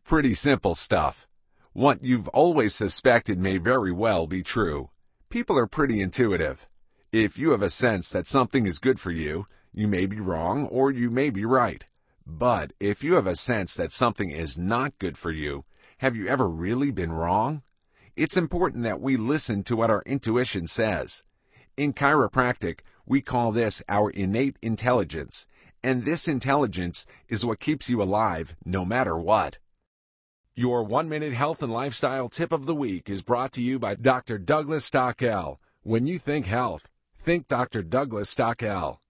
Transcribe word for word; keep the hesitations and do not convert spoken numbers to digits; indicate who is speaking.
Speaker 1: Pretty simple stuff. What you've always suspected may very well be true. People are pretty intuitive. If you have a sense that something is good for you, you may be wrong or you may be right. But if you have a sense that something is not good for you, have you ever really been wrong? It's important that we listen to what our intuition says. In chiropractic, we call this our innate intelligence, and this intelligence is what keeps you alive no matter what. Your one-minute health and lifestyle tip of the week is brought to you by Doctor Douglas Stockel. When you think health, think Doctor Douglas Stockel.